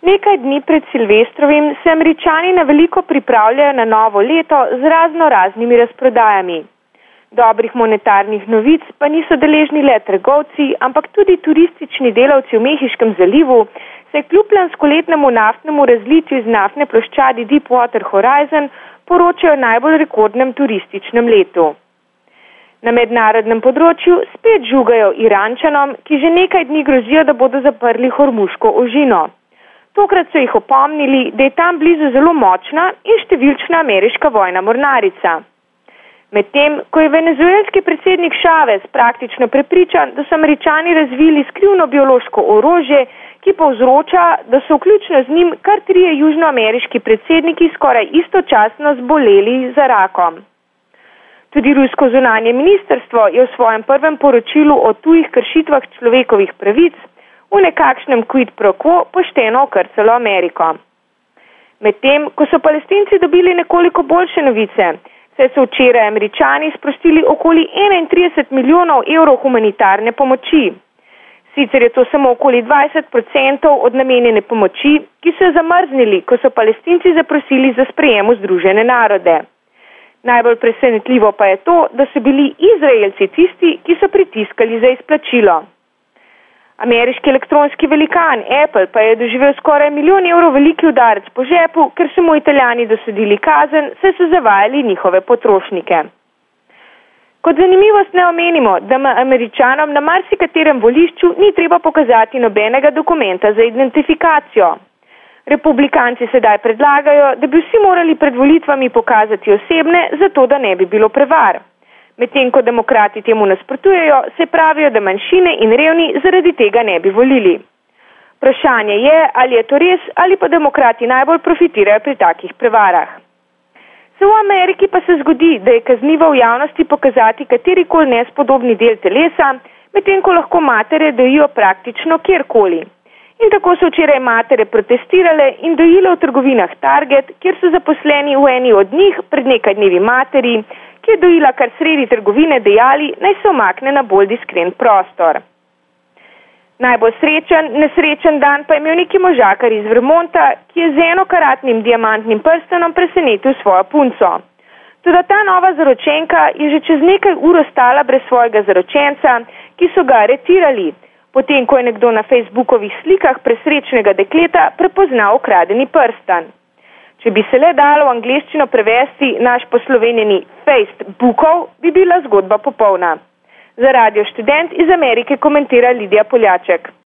Nekaj dni pred Silvestrovim se Američani na veliko pripravljajo na novo leto z raznimi razprodajami. Dobrih monetarnih novic pa niso deležni le trgovci, ampak tudi turistični delavci v Mehiškem zalivu, saj kljub lanskoletnemu naftnemu razlitju iz naftne ploščadi Deepwater Horizon poročajo o najbolj rekordnem turističnem letu. Na mednarodnem področju spet žugajo Irančanom, ki že nekaj dni grozijo, da bodo zaprli Hormuško ožino. Tokrat so jih opomnili, da je tam blizu zelo močna in številčna ameriška vojna mornarica. Medtem, ko je venezuelski predsednik Chavez praktično prepričan, da so Američani razvili skrivno biološko orožje, ki povzroča, da so vključno z njim kar 3 južnoameriški predsedniki skoraj istočasno zboleli za rakom. Tudi rusko zunanje ministrstvo je v svojem prvem poročilu o tujih kršitvah človekovih pravic v nekakšnem quid pro quo pošteno okrcalo Ameriko. Medtem, ko so Palestinci dobili nekoliko boljše novice, saj so včeraj Američani sprostili okoli 31 milijonov evrov humanitarne pomoči. Sicer je to samo okoli 20% od namenjene pomoči, ki so jo zamrznili, ko so Palestinci zaprosili za sprejem v Združene narode. Najbolj presenetljivo pa je to, da so bili Izraelci tisti, ki so pritiskali za izplačilo. Ameriški elektronski velikan Apple pa je doživel skoraj 1 milijon evrov veliki udarec po žepu, ker so mu Italijani dosodili kazen, saj so zavajali njihove potrošnike. Kot zanimivost ne omenimo, da Američanom na marsikaterem volišču ni treba pokazati nobenega dokumenta za identifikacijo. Republikanci sedaj predlagajo, da bi vsi morali pred volitvami pokazati osebne, zato da ne bi bilo prevar. Medtem ko demokrati temu nasprotujejo, se pravijo, da manjšine in revni zaradi tega ne bi volili. Vprašanje je, ali je to res, ali pa demokrati najbolj profitirajo pri takih prevarah. Se v Ameriki pa se zgodi, da je kaznivo v javnosti pokazati katerikoli nespodobni del telesa, medtem ko lahko matere dojijo praktično kjerkoli. In tako so včeraj matere protestirale in dojile v trgovinah Target, kjer so zaposleni v eni od njih pred nekaj dnevi materi, ki je dojila kar sredi trgovine, dejali, naj se umakne na bolj diskren prostor. Najbolj nesrečen dan pa je imel neki možakar iz Vermonta, ki je z 1-karatnim diamantnim prstenom presenetil svojo punco. Toda ta nova zaročenka je že čez nekaj ur ostala brez svojega zaročenca, ki so ga aretirali, potem ko je nekdo na Facebookovih slikah presrečnega dekleta prepoznal ukradeni prstan. Če bi se le dalo v angleščino prevesti naš poslovenjeni Facebookov, bi bila zgodba popolna. Za Radio Študent iz Amerike komentira Lidija Poljaček.